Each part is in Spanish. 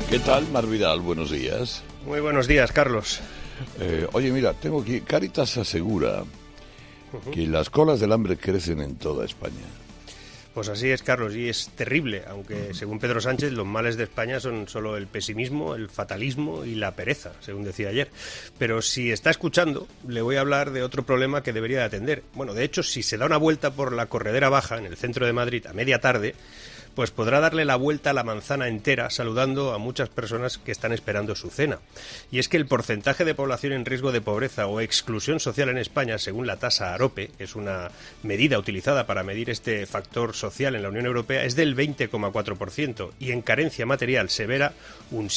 ¿Qué tal, Mar Vidal? Buenos días. Muy buenos días, Carlos. Oye, mira, tengo aquí, Cáritas asegura que las colas del hambre crecen en toda España. Pues así es, Carlos, y es terrible, aunque según Pedro Sánchez los males de España son solo el pesimismo, el fatalismo y la pereza, según decía ayer. Pero si está escuchando, le voy a hablar de otro problema que debería de atender. Bueno, de hecho, si se da una vuelta por la Corredera Baja, en el centro de Madrid, a media tarde, pues podrá darle la vuelta a la manzana entera saludando a muchas personas que están esperando su cena. Y es que el porcentaje de población en riesgo de pobreza o exclusión social en España, según la tasa AROPE, que es una medida utilizada para medir este factor social en la Unión Europea, es del 20,4% y en carencia material severa un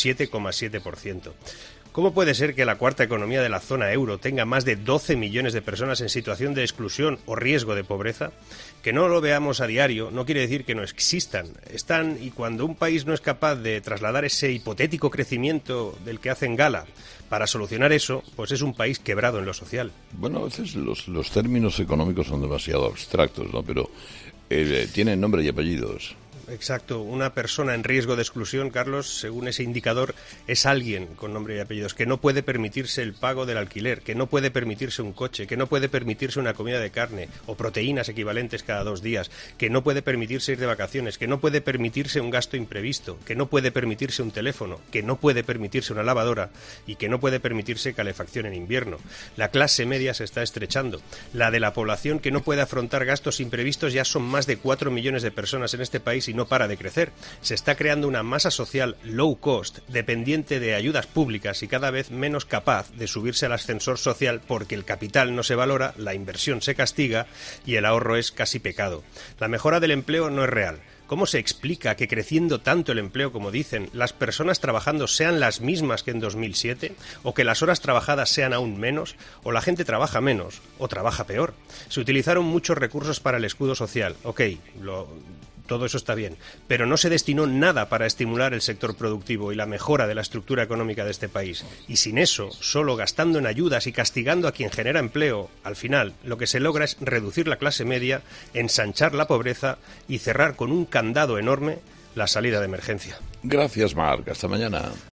7,7%. ¿Cómo puede ser que la cuarta economía de la zona euro tenga más de 12 millones de personas en situación de exclusión o riesgo de pobreza? Que no lo veamos a diario no quiere decir que no existan. Están, y cuando un país no es capaz de trasladar ese hipotético crecimiento del que hacen gala para solucionar eso, pues es un país quebrado en lo social. Bueno, a veces los términos económicos son demasiado abstractos, ¿no? Pero tienen nombre y apellidos. Exacto, una persona en riesgo de exclusión, Carlos, según ese indicador, es alguien con nombre y apellidos, que no puede permitirse el pago del alquiler, que no puede permitirse un coche, que no puede permitirse una comida de carne o proteínas equivalentes cada 2 días, que no puede permitirse ir de vacaciones, que no puede permitirse un gasto imprevisto, que no puede permitirse un teléfono, que no puede permitirse una lavadora y que no puede permitirse calefacción en invierno. La clase media se está estrechando. La de la población que no puede afrontar gastos imprevistos ya son más de 4 millones de personas en este país y no para de crecer. Se está creando una masa social low cost, dependiente de ayudas públicas y cada vez menos capaz de subirse al ascensor social porque el capital no se valora, la inversión se castiga y el ahorro es casi pecado. La mejora del empleo no es real. ¿Cómo se explica que creciendo tanto el empleo como dicen, las personas trabajando sean las mismas que en 2007? ¿O que las horas trabajadas sean aún menos? ¿O la gente trabaja menos? ¿O trabaja peor? Se utilizaron muchos recursos para el escudo social. Todo eso está bien, pero no se destinó nada para estimular el sector productivo y la mejora de la estructura económica de este país. Y sin eso, solo gastando en ayudas y castigando a quien genera empleo, al final lo que se logra es reducir la clase media, ensanchar la pobreza y cerrar con un candado enorme la salida de emergencia. Gracias, Marc. Hasta mañana.